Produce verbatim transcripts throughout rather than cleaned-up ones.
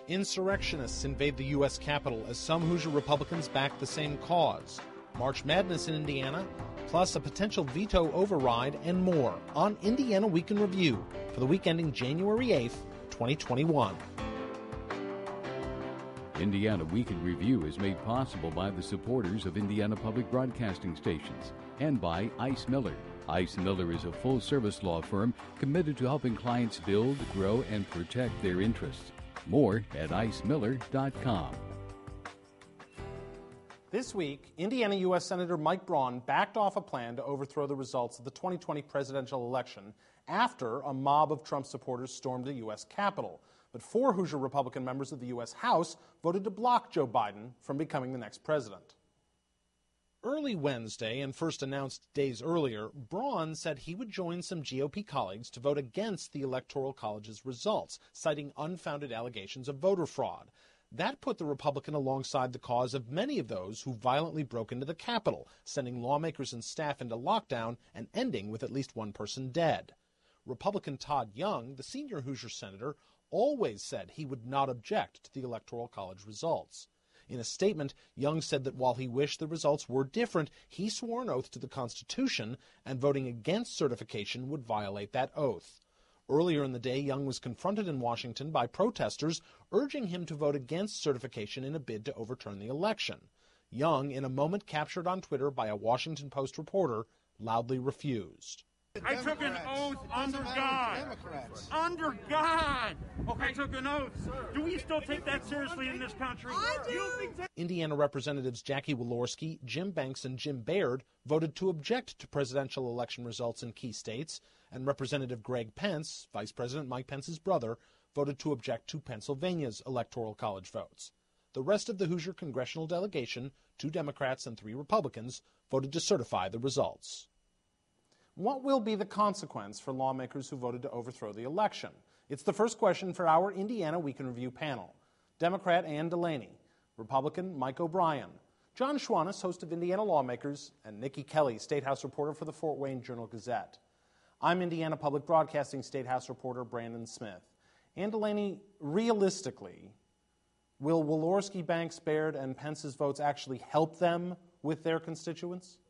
Insurrectionists invade the U S Capitol as some Hoosier Republicans back the same cause. March Madness in Indiana, plus a potential veto override and more on Indiana Week in Review for the week ending January eighth, twenty twenty-one. Indiana Week in Review is made possible by the supporters of Indiana Public Broadcasting Stations and by Ice Miller. Ice Miller is a full-service law firm committed to helping clients build, grow, and protect their interests. More at ice miller dot com. This week, Indiana U S Senator Mike Braun backed off a plan to overthrow the results of the twenty twenty presidential election after a mob of Trump supporters stormed the U S Capitol. But four Hoosier Republican members of the U S House voted to block Joe Biden from becoming the next president. Early Wednesday, and first announced days earlier, Braun said he would join some G O P colleagues to vote against the Electoral College's results, citing unfounded allegations of voter fraud. That put the Republican alongside the cause of many of those who violently broke into the Capitol, sending lawmakers and staff into lockdown and ending with at least one person dead. Republican Todd Young, the senior Hoosier senator, always said he would not object to the Electoral College results. In a statement, Young said that while he wished the results were different, he swore an oath to the Constitution, and voting against certification would violate that oath. Earlier in the day, Young was confronted in Washington by protesters urging him to vote against certification in a bid to overturn the election. Young, in a moment captured on Twitter by a Washington Post reporter, loudly refused. I took an oath under God. Under God. I took an oath. Do we still take that seriously in this country? I do. Indiana Representatives Jackie Walorski, Jim Banks, and Jim Baird voted to object to presidential election results in key states, and Representative Greg Pence, Vice President Mike Pence's brother, voted to object to Pennsylvania's Electoral College votes. The rest of the Hoosier congressional delegation, two Democrats and three Republicans, voted to certify the results. What will be the consequence for lawmakers who voted to overthrow the election? It's the first question for our Indiana Week in Review panel. Democrat Ann Delaney, Republican Mike O'Brien, John Schwannis, host of Indiana Lawmakers, and Nikki Kelly, State House reporter for the Fort Wayne Journal-Gazette. I'm Indiana Public Broadcasting State House reporter Brandon Smith. Ann Delaney, realistically, will Walorski, Banks, Baird, and Pence's votes actually help them with their constituents?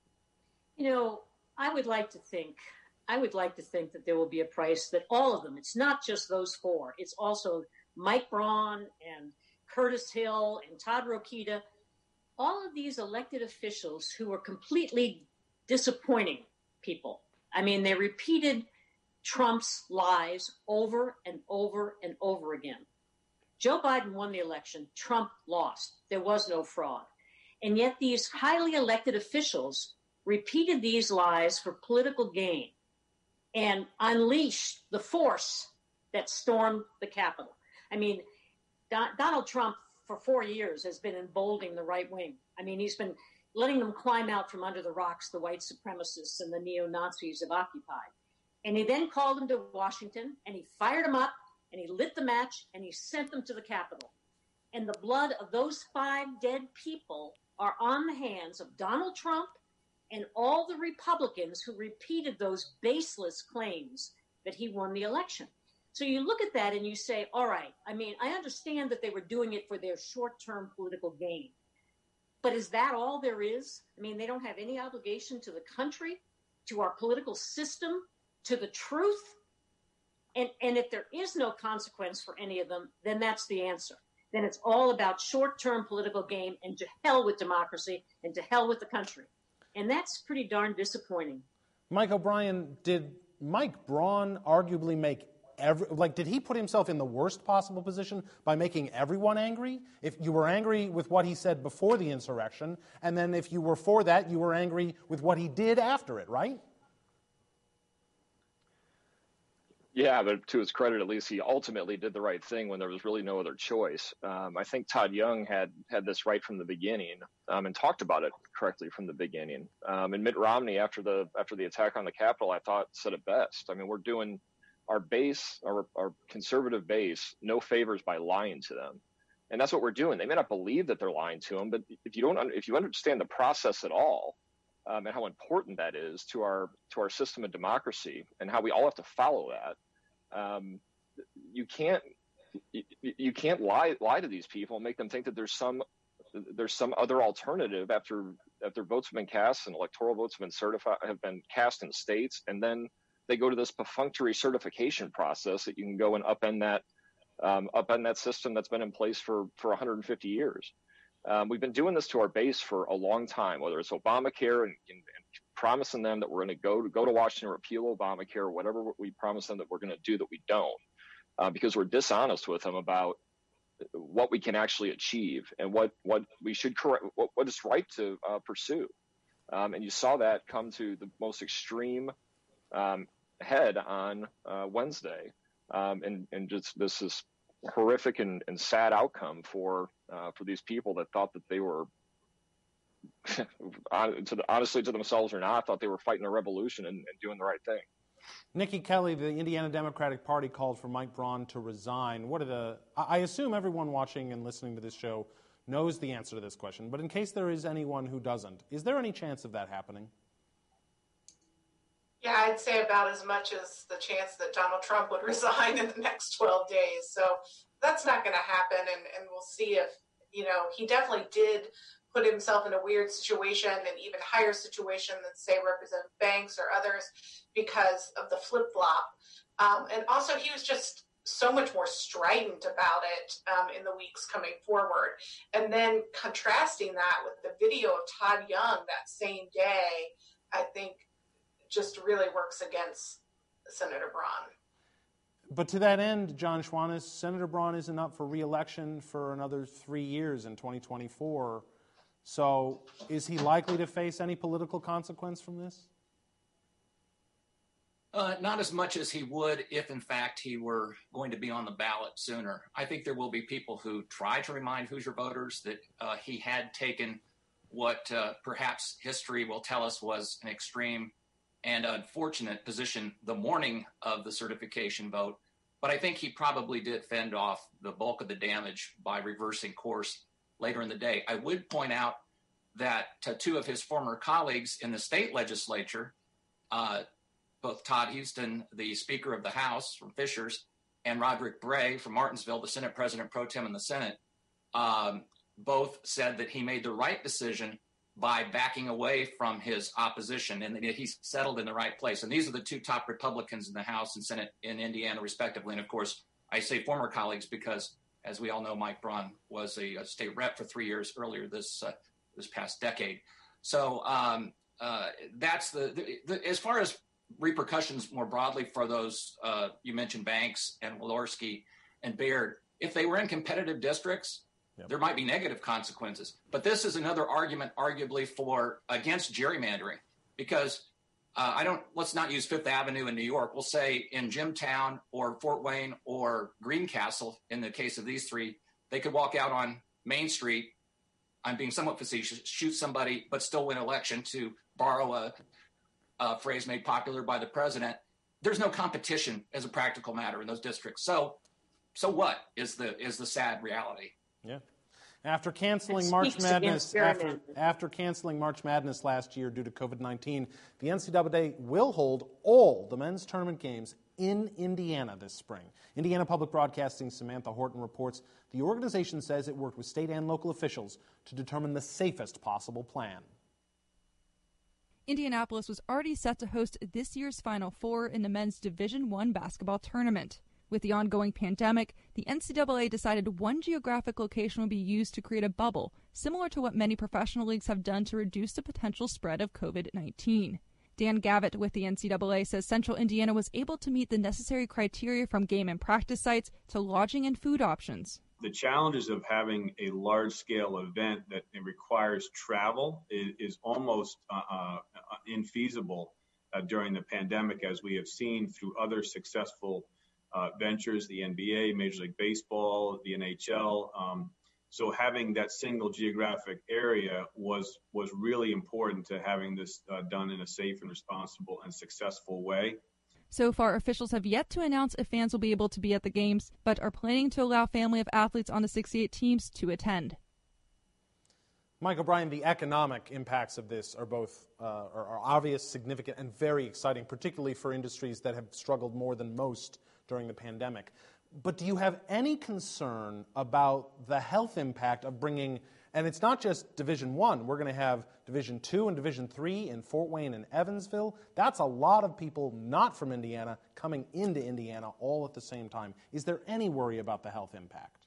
You know, I would like to think, I would like to think that there will be a price that all of them, it's not just those four, it's also Mike Braun and Curtis Hill and Todd Rokita, all of these elected officials who were completely disappointing people. I mean, they repeated Trump's lies over and over and over again. Joe Biden won the election. Trump lost. There was no fraud. And yet these highly elected officials repeated these lies for political gain and unleashed the force that stormed the Capitol. I mean, Don- Donald Trump for four years has been emboldening the right wing. I mean, he's been letting them climb out from under the rocks, the white supremacists and the neo-Nazis have occupied. And he then called them to Washington, and he fired them up, and he lit the match, and he sent them to the Capitol. And the blood of those five dead people are on the hands of Donald Trump and all the Republicans who repeated those baseless claims that he won the election. So you look at that and you say, all right, I mean, I understand that they were doing it for their short-term political gain. But is that all there is? I mean, they don't have any obligation to the country, to our political system, to the truth. And, and if there is no consequence for any of them, then that's the answer. Then it's all about short-term political gain, and to hell with democracy and to hell with the country. And that's pretty darn disappointing. Mike O'Brien, did Mike Braun arguably make every, like, did he put himself in the worst possible position by making everyone angry? If you were angry with what he said before the insurrection, and then if you were for that, you were angry with what he did after it, right? Yeah, but to his credit, at least he ultimately did the right thing when there was really no other choice. Um, I think Todd Young had had this right from the beginning um, and talked about it correctly from the beginning. Um, and Mitt Romney, after the after the attack on the Capitol, I thought said it best. I mean, we're doing our base, our, our conservative base, no favors by lying to them, and that's what we're doing. They may not believe that they're lying to them, but if you don't, if you understand the process at all, um, and how important that is to our to our system of democracy, and how we all have to follow that. Um, you can't you, you can't lie lie to these people and make them think that there's some there's some other alternative after after votes have been cast and electoral votes have been certified have been cast in states, and then they go to this perfunctory certification process that you can go and upend that um, upend that system that's been in place for for one hundred fifty years. Um, we've been doing this to our base for a long time, whether it's Obamacare and, and, and promising them that we're going to go to go to Washington, repeal Obamacare, whatever we promise them that we're going to do that we don't, uh, because we're dishonest with them about what we can actually achieve and what, what we should correct, what, what is right to uh, pursue. Um, and you saw that come to the most extreme um, head on uh, Wednesday. Um, and, and just this is horrific and, and sad outcome for uh, for these people that thought that they were, to the, honestly to themselves or not, thought they were fighting a revolution and, and doing the right thing. Nikki Kelly, the Indiana Democratic Party called for Mike Braun to resign. What are the? I assume everyone watching and listening to this show knows the answer to this question, but in case there is anyone who doesn't, is there any chance of that happening? Yeah, I'd say about as much as the chance that Donald Trump would resign in the next twelve days. So that's not going to happen, and, and we'll see if, you know, he definitely did put himself in a weird situation, an even higher situation than, say, Representative Banks or others because of the flip-flop. Um, and also he was just so much more strident about it um, in the weeks coming forward. And then contrasting that with the video of Todd Young that same day, I think just really works against Senator Braun. But to that end, John Schwantes, Senator Braun isn't up for re-election for another three years in twenty twenty-four. So is he likely to face any political consequence from this? Uh, not as much as he would if, in fact, he were going to be on the ballot sooner. I think there will be people who try to remind Hoosier voters that uh, he had taken what uh, perhaps history will tell us was an extreme and unfortunate position the morning of the certification vote. But I think he probably did fend off the bulk of the damage by reversing course later in the day. I would point out that uh, two of his former colleagues in the state legislature, uh, both Todd Huston, the Speaker of the House from Fishers, and Roderick Bray from Martinsville, the Senate President Pro Tem in the Senate, um, both said that he made the right decision by backing away from his opposition and that he's settled in the right place. And these are the two top Republicans in the House and Senate in Indiana, respectively. And of course, I say former colleagues because, as we all know, Mike Braun was a, a state rep for three years earlier this uh, this past decade. So um, uh, that's the, the, the, as far as repercussions more broadly for those, uh, you mentioned Banks and Walorski and Baird, if they were in competitive districts, yep, there might be negative consequences. But this is another argument, arguably, for against gerrymandering, because uh, I don't, let's not use Fifth Avenue in New York. We'll say in Jimtown or Fort Wayne or Greencastle, in the case of these three, they could walk out on Main Street, I'm being somewhat facetious, shoot somebody, but still win election, to borrow a, a phrase made popular by the president. There's no competition as a practical matter in those districts. So, so what is the is the sad reality? Yeah. After canceling March Madness, after, after canceling March Madness last year due to COVID nineteen, the N C double A will hold all the men's tournament games in Indiana this spring. Indiana Public Broadcasting's Samantha Horton reports the organization says it worked with state and local officials to determine the safest possible plan. Indianapolis was already set to host this year's Final Four in the men's Division I basketball tournament. With the ongoing pandemic, the N C double A decided one geographic location would be used to create a bubble, similar to what many professional leagues have done to reduce the potential spread of COVID nineteen. Dan Gavitt with the N C double A says Central Indiana was able to meet the necessary criteria from game and practice sites to lodging and food options. The challenges of having a large-scale event that requires travel is, is almost uh, uh, infeasible uh, during the pandemic, as we have seen through other successful uh, ventures, the N B A, Major League Baseball, the N H L. Um, so having that single geographic area was was really important to having this uh, done in a safe and responsible and successful way. So far, officials have yet to announce if fans will be able to be at the games, but are planning to allow family of athletes on the sixty-eight teams to attend. Mike O'Brien, the economic impacts of this are both uh, are, are obvious, significant, and very exciting, particularly for industries that have struggled more than most during the pandemic. But do you have any concern about the health impact of bringing, and it's not just Division One, we're going to have Division Two and Division Three in Fort Wayne and Evansville. That's a lot of people not from Indiana coming into Indiana all at the same time. Is there any worry about the health impact?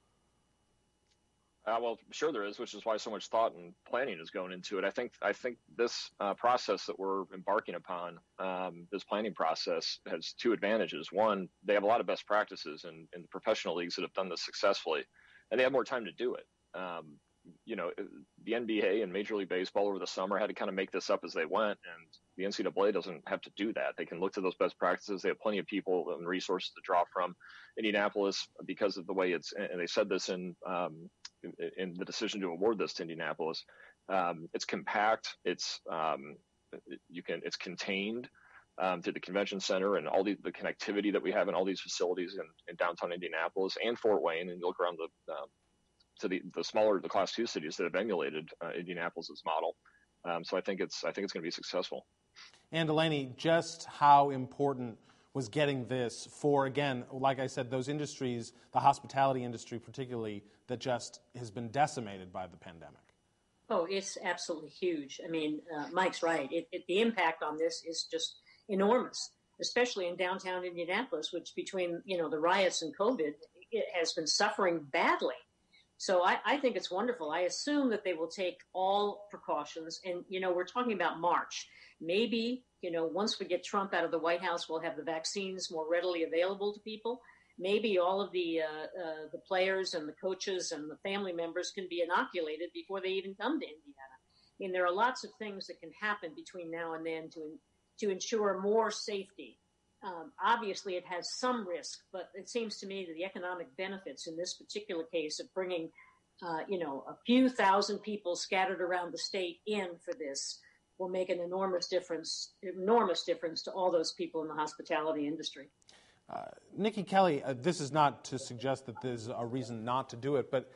Uh, well, sure there is, which is why so much thought and planning is going into it. I think I think this uh, process that we're embarking upon, um, this planning process, has two advantages. One, they have a lot of best practices in, in the professional leagues that have done this successfully, and they have more time to do it. Um, you know, the N B A and Major League Baseball over the summer had to kind of make this up as they went, and the N C double A doesn't have to do that. They can look to those best practices. They have plenty of people and resources to draw from. Indianapolis, because of the way it's, and they said this in um, in, in the decision to award this to Indianapolis, um, it's compact. It's um, you can it's contained um, to the convention center and all the, the connectivity that we have in all these facilities in, in downtown Indianapolis and Fort Wayne. And you look around the um, to the, the smaller, the class two cities that have emulated uh, Indianapolis's model. Um, so I think it's I think it's going to be successful. And Delaney, just how important was getting this for, again, like I said, those industries, the hospitality industry particularly, that just has been decimated by the pandemic? Oh, it's absolutely huge. I mean, uh, Mike's right. It, it, the impact on this is just enormous, especially in downtown Indianapolis, which between, you know, the riots and COVID, it has been suffering badly. So I, I think it's wonderful. I assume that they will take all precautions. And, you know, we're talking about March. Maybe, you know, once we get Trump out of the White House, we'll have the vaccines more readily available to people. Maybe all of the uh, uh, the players and the coaches and the family members can be inoculated before they even come to Indiana. I mean, there are lots of things that can happen between now and then to to ensure more safety. Um, obviously, it has some risk, but it seems to me that the economic benefits in this particular case of bringing, uh, you know, a few thousand people scattered around the state in for this will make an enormous difference, enormous difference to all those people in the hospitality industry. Uh, Nikki Kelly, uh, this is not to suggest that there's a reason not to do it, but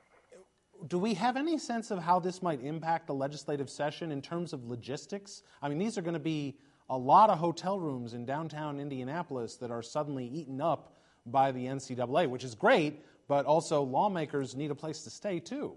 do we have any sense of how this might impact the legislative session in terms of logistics? I mean, these are going to be a lot of hotel rooms in downtown Indianapolis that are suddenly eaten up by the N C double A, which is great, but also lawmakers need a place to stay, too.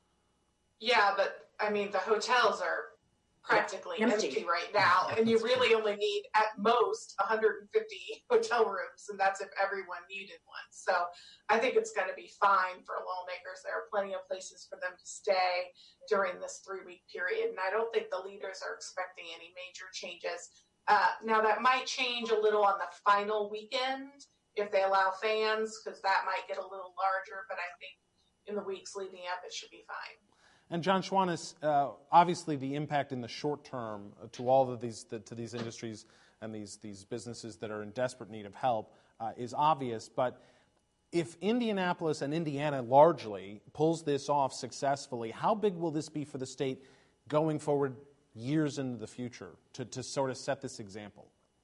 Yeah, but, I mean, the hotels are practically empty. empty right now, and you really only need, at most, one hundred fifty hotel rooms, and that's if everyone needed one. So I think it's going to be fine for lawmakers. There are plenty of places for them to stay during this three-week period, and I don't think the leaders are expecting any major changes. Uh, now, that might change a little on the final weekend if they allow fans, because that might get a little larger, but I think in the weeks leading up, it should be fine. And John Schwantes, uh, obviously the impact in the short term uh, to all of these the, to these industries and these these businesses that are in desperate need of help uh, is obvious. But if Indianapolis and Indiana largely pulls this off successfully, how big will this be for the state going forward years into the future to, to sort of set this example?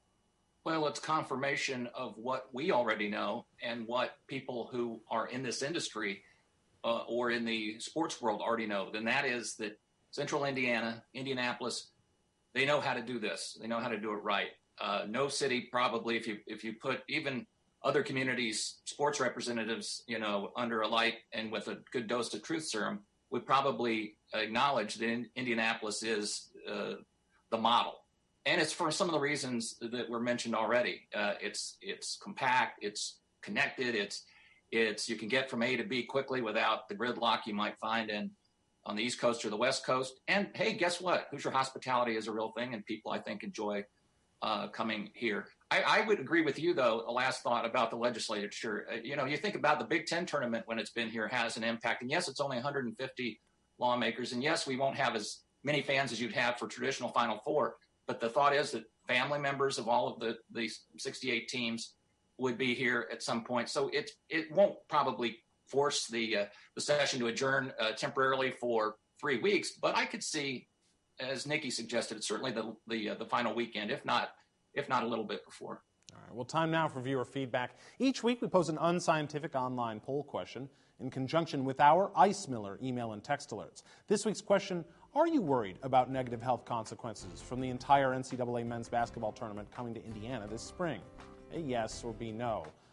Well, it's confirmation of what we already know and what people who are in this industry Uh, or in the sports world already know, then that is that Central Indiana, Indianapolis, they know how to do this. They know how to do it right. Uh, no city probably, if you if you put even other communities' sports representatives, you know, under a light and with a good dose of truth serum, would probably acknowledge that in, Indianapolis is uh, the model. And it's for some of the reasons that were mentioned already. Uh, it's it's compact, it's connected, it's It's you can get from A to B quickly without the gridlock you might find in on the East Coast or the West Coast. And hey, guess what? Hoosier hospitality is a real thing, and people I think enjoy uh, coming here. I, I would agree with you, though. A last thought about the legislature. Uh, you know, you think about the Big Ten tournament when it's been here has an impact. And yes, it's only one hundred fifty lawmakers, and yes, we won't have as many fans as you'd have for traditional Final Four. But the thought is that family members of all of the the sixty-eight teams would be here at some point. So it it won't probably force the uh, the session to adjourn uh, temporarily for three weeks. But I could see, as Nikki suggested, certainly the the, uh, the final weekend, if not if not a little bit before. All right. Well, time now for viewer feedback. Each week we pose an unscientific online poll question in conjunction with our Ice Miller email and text alerts. This week's question: are you worried about negative health consequences from the entire N C double A men's basketball tournament coming to Indiana this spring? A yes or B no.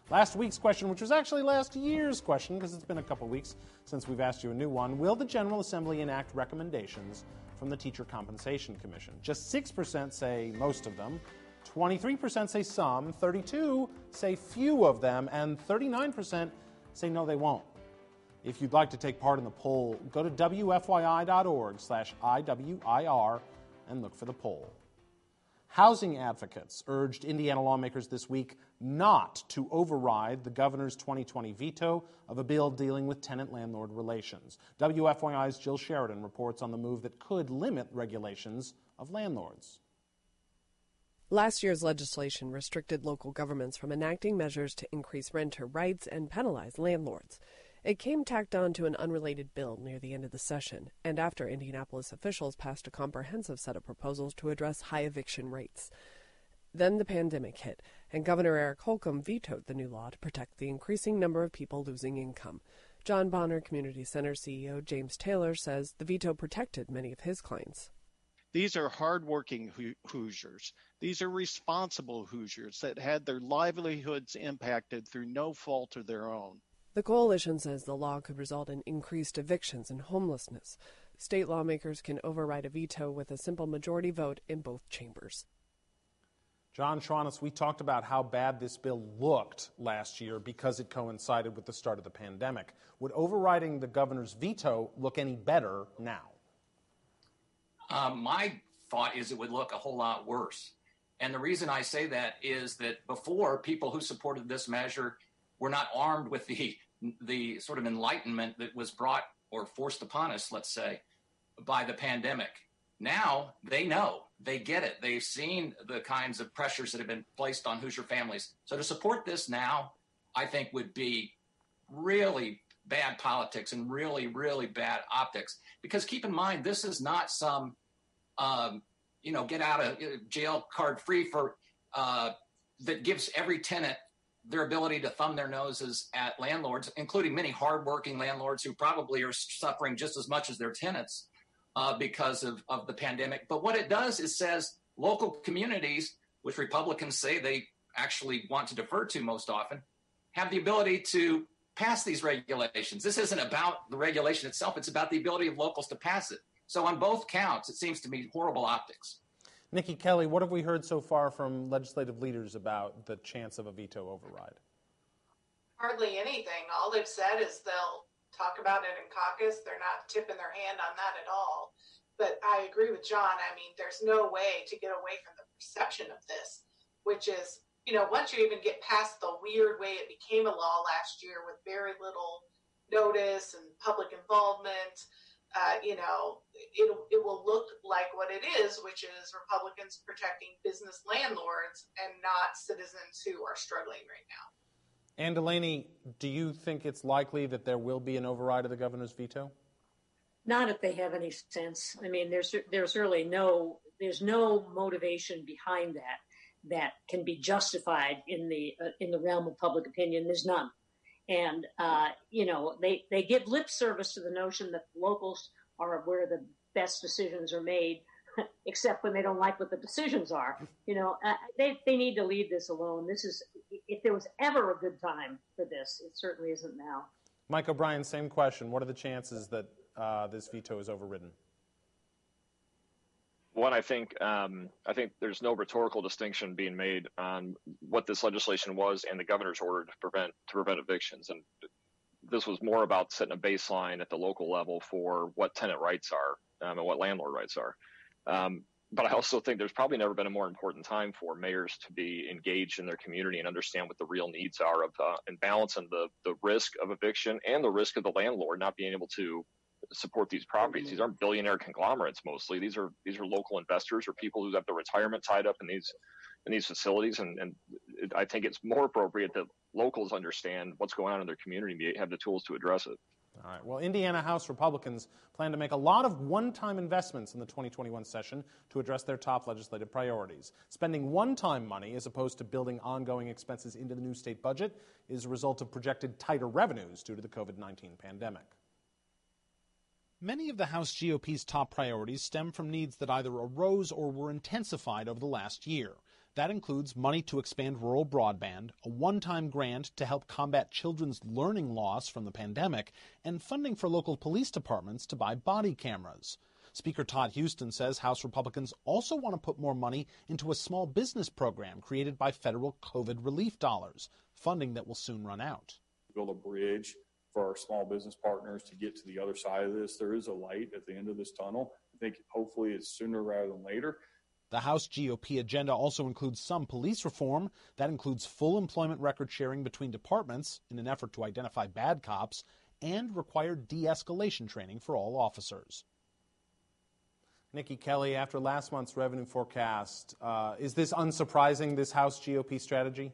Last week's question, which was actually last year's question because it's been a couple weeks since we've asked you a new one, will the General Assembly enact recommendations from the Teacher Compensation Commission? Just six percent say most of them, twenty-three percent say some, thirty-two percent say few of them, and thirty-nine percent say no, they won't. If you'd like to take part in the poll, go to W F Y I dot org slash I W I R and look for the poll. Housing advocates urged Indiana lawmakers this week not to override the governor's twenty twenty veto of a bill dealing with tenant-landlord relations. W F Y I's Jill Sheridan reports on the move that could limit regulations of landlords. Last year's legislation restricted local governments from enacting measures to increase renter rights and penalize landlords. It came tacked on to an unrelated bill near the end of the session, and after Indianapolis officials passed a comprehensive set of proposals to address high eviction rates. Then the pandemic hit, and Governor Eric Holcomb vetoed the new law to protect the increasing number of people losing income. John Bonner Community Center C E O James Taylor says the veto protected many of his clients. These are hardworking Hoosiers. These are responsible Hoosiers that had their livelihoods impacted through no fault of their own. The coalition says the law could result in increased evictions and homelessness. State lawmakers can override a veto with a simple majority vote in both chambers. John Schwanitz, we talked about how bad this bill looked last year because it coincided with the start of the pandemic. Would overriding the governor's veto look any better now? Um, my thought is it would look a whole lot worse. And the reason I say that is that before, people who supported this measure were not armed with the the sort of enlightenment that was brought or forced upon us, let's say, by the pandemic. Now they know, they get it. They've seen the kinds of pressures that have been placed on Hoosier families. So to support this now, I think would be really bad politics and really, really bad optics. Because keep in mind, this is not some, um, you know, get out of jail card free for uh, that gives every tenant their ability to thumb their noses at landlords, including many hardworking landlords who probably are suffering just as much as their tenants uh, because of, of the pandemic. But what it does is says local communities, which Republicans say they actually want to defer to most often, have the ability to pass these regulations. This isn't about the regulation itself. It's about the ability of locals to pass it. So on both counts, it seems to me horrible optics. Nikki Kelly, what have we heard so far from legislative leaders about the chance of a veto override? Hardly anything. All they've said is they'll talk about it in caucus. They're not tipping their hand on that at all. But I agree with John. I mean, there's no way to get away from the perception of this, which is, you know, once you even get past the weird way it became a law last year with very little notice and public involvement, Uh, you know, it, it will look like what it is, which is Republicans protecting business landlords and not citizens who are struggling right now. Ann Delaney, do you think it's likely that there will be an override of the governor's veto? Not if they have any sense. I mean, there's there's really no there's no motivation behind that that can be justified in the uh, in the realm of public opinion. There's none. And, uh, you know, they, they give lip service to the notion that locals are where the best decisions are made, except when they don't like what the decisions are. You know, uh, they, they need to leave this alone. This is, if there was ever a good time for this, it certainly isn't now. Mike O'Brien, same question. What are the chances that uh, this veto is overridden? One, I think um, I think there's no rhetorical distinction being made on what this legislation was and the governor's order to prevent to prevent evictions. And this was more about setting a baseline at the local level for what tenant rights are um, and what landlord rights are. Um, but I also think there's probably never been a more important time for mayors to be engaged in their community and understand what the real needs are of uh, and balancing the the risk of eviction and the risk of the landlord not being able to support these properties. These aren't billionaire conglomerates mostly. These are these are local investors or people who have their retirement tied up in these in these facilities. And, and it, I think it's more appropriate that locals understand what's going on in their community and have the tools to address it. All right. Well, Indiana House Republicans plan to make a lot of one-time investments in the twenty twenty-one session to address their top legislative priorities. Spending one-time money as opposed to building ongoing expenses into the new state budget is a result of projected tighter revenues due to the COVID nineteen pandemic. Many of the House G O P's top priorities stem from needs that either arose or were intensified over the last year. That includes money to expand rural broadband, a one-time grant to help combat children's learning loss from the pandemic, and funding for local police departments to buy body cameras. Speaker Todd Huston says House Republicans also want to put more money into a small business program created by federal COVID relief dollars, funding that will soon run out. Build a bridge for our small business partners to get to the other side of this. There is a light at the end of this tunnel. I think hopefully it's sooner rather than later. The House G O P agenda also includes some police reform. That includes full employment record sharing between departments in an effort to identify bad cops and required de-escalation training for all officers. Nikki Kelly, after last month's revenue forecast, uh, is this unsurprising, this House G O P strategy?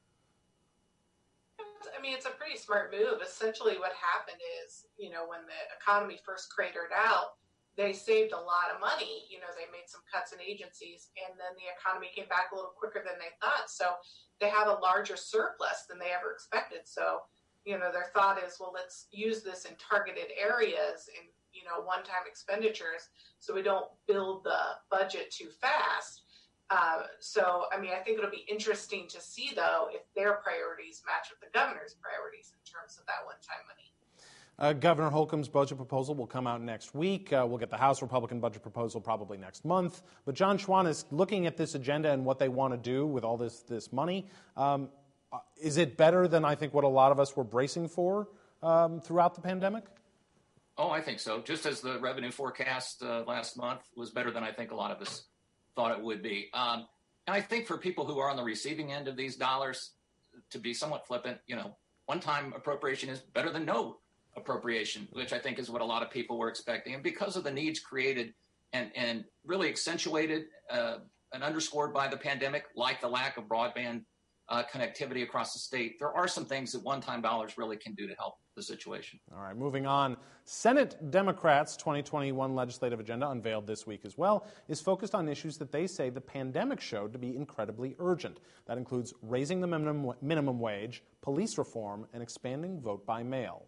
I mean, it's a pretty smart move. Essentially what happened is, you know, when the economy first cratered out, they saved a lot of money. You know, they made some cuts in agencies, and then the economy came back a little quicker than they thought. So they have a larger surplus than they ever expected. So, you know, their thought is, well, let's use this in targeted areas and, you know, one-time expenditures so we don't build the budget too fast. Uh, so, I mean, I think it'll be interesting to see, though, if their priorities match with the governor's priorities in terms of that one-time money. Uh, Governor Holcomb's budget proposal will come out next week. Uh, we'll get the House Republican budget proposal probably next month. But John Schwan is looking at this agenda and what they want to do with all this, this money. Um, is it better than I think what a lot of us were bracing for um, throughout the pandemic? Oh, I think so. Just as the revenue forecast uh, last month was better than I think a lot of us thought it would be. Um, and I think for people who are on the receiving end of these dollars, to be somewhat flippant, you know, one-time appropriation is better than no appropriation, which I think is what a lot of people were expecting. And because of the needs created and, and really accentuated uh, and underscored by the pandemic, like the lack of broadband uh, connectivity across the state, there are some things that one-time dollars really can do to help the situation. All right, moving on. Senate Democrats' twenty twenty-one legislative agenda, unveiled this week as well, is focused on issues that they say the pandemic showed to be incredibly urgent. That includes raising the minimum, minimum wage, police reform, and expanding vote by mail.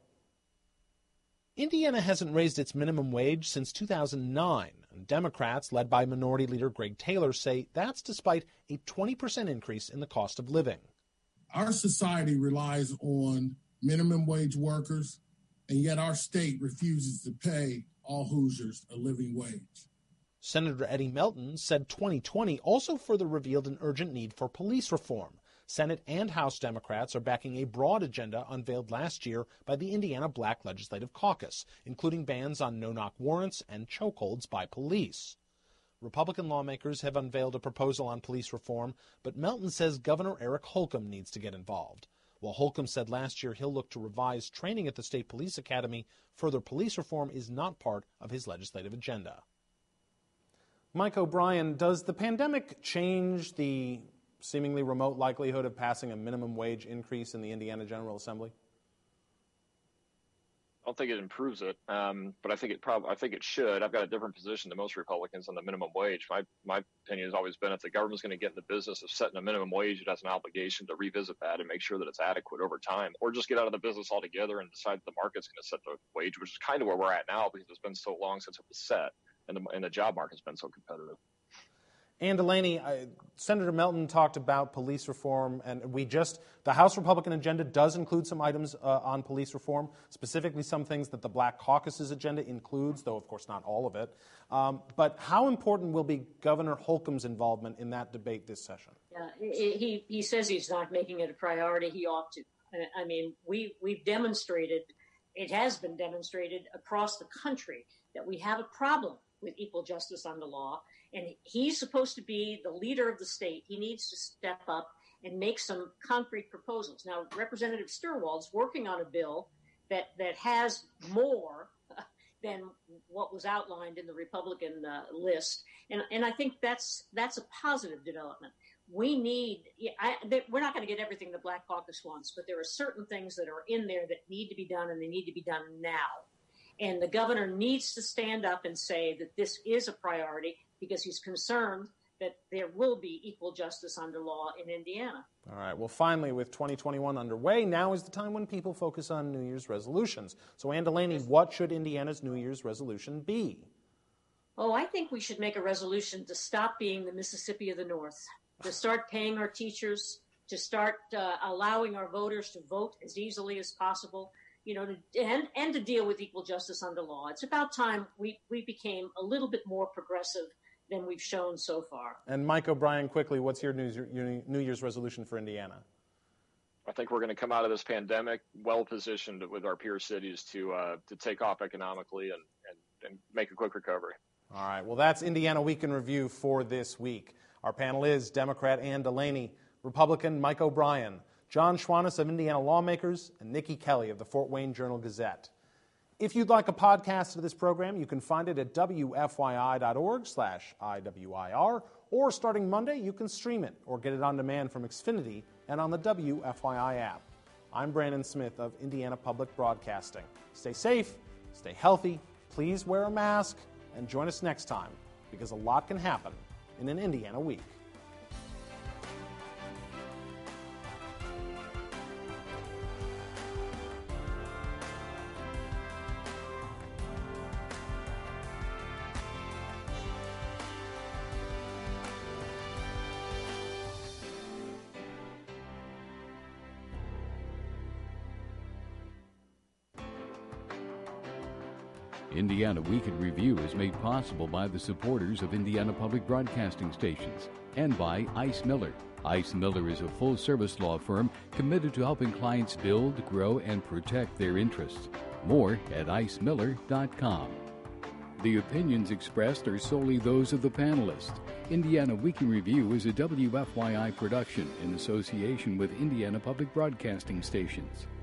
Indiana hasn't raised its minimum wage since two thousand nine, and Democrats, led by Minority Leader Greg Taylor, say that's despite a twenty percent increase in the cost of living. Our society relies on minimum wage workers, and yet our state refuses to pay all Hoosiers a living wage. Senator Eddie Melton said twenty twenty also further revealed an urgent need for police reform. Senate and House Democrats are backing a broad agenda unveiled last year by the Indiana Black Legislative Caucus, including bans on no-knock warrants and chokeholds by police. Republican lawmakers have unveiled a proposal on police reform, but Melton says Governor Eric Holcomb needs to get involved. While Holcomb said last year he'll look to revise training at the State Police Academy, further police reform is not part of his legislative agenda. Mike O'Brien, does the pandemic change the seemingly remote likelihood of passing a minimum wage increase in the Indiana General Assembly? I don't think it improves it, um, but I think it probably I think it should. I've got a different position than most Republicans on the minimum wage. My my opinion has always been if the government's going to get in the business of setting a minimum wage, it has an obligation to revisit that and make sure that it's adequate over time, or just get out of the business altogether and decide the market's going to set the wage, which is kind of where we're at now because it's been so long since it was set, and the, and the job market's been so competitive. Ann Delaney, uh, Senator Melton talked about police reform, and we just, the House Republican agenda does include some items uh, on police reform, specifically some things that the Black Caucus's agenda includes, though of course not all of it. Um, but how important will be Governor Holcomb's involvement in that debate this session? Yeah, he, he says he's not making it a priority. He ought to. I mean, we, we've demonstrated, it has been demonstrated across the country that we have a problem with equal justice under law. And he's supposed to be the leader of the state. He needs to step up and make some concrete proposals. Now, Representative Sturwald's working on a bill that, that has more than what was outlined in the Republican uh, list. And, and I think that's that's a positive development. We need, I, they, we're not going to get everything the Black Caucus wants, but there are certain things that are in there that need to be done, and they need to be done now. And the governor needs to stand up and say that this is a priority, because he's concerned that there will be equal justice under law in Indiana. All right. Well, finally, with twenty twenty-one underway, now is the time when people focus on New Year's resolutions. So, Ann Delaney, what should Indiana's New Year's resolution be? Oh, I think we should make a resolution to stop being the Mississippi of the North. to start paying our teachers, to start uh, allowing our voters to vote as easily as possible, you know, to, and, and to deal with equal justice under law. It's about time we, we became a little bit more progressive than we've shown so far. And Mike O'Brien, quickly, what's your New, your New Year's resolution for Indiana? I think we're going to come out of this pandemic well positioned with our peer cities to uh, to take off economically and, and, and make a quick recovery. All right. Well, that's Indiana Week in Review for this week. Our panel is Democrat Ann Delaney, Republican Mike O'Brien, John Schwantes of Indiana Lawmakers, and Nikki Kelly of the Fort Wayne Journal-Gazette. If you'd like a podcast of this program, you can find it at W F Y I dot org slash I W I R, or starting Monday, you can stream it or get it on demand from Xfinity and on the W F Y I app. I'm Brandon Smith of Indiana Public Broadcasting. Stay safe, stay healthy, please wear a mask, and join us next time, because a lot can happen in an Indiana week. Indiana Week in Review is made possible by the supporters of Indiana Public Broadcasting Stations and by Ice Miller. Ice Miller is a full-service law firm committed to helping clients build, grow, and protect their interests. More at ice miller dot com. The opinions expressed are solely those of the panelists. Indiana Week in Review is a W F Y I production in association with Indiana Public Broadcasting Stations.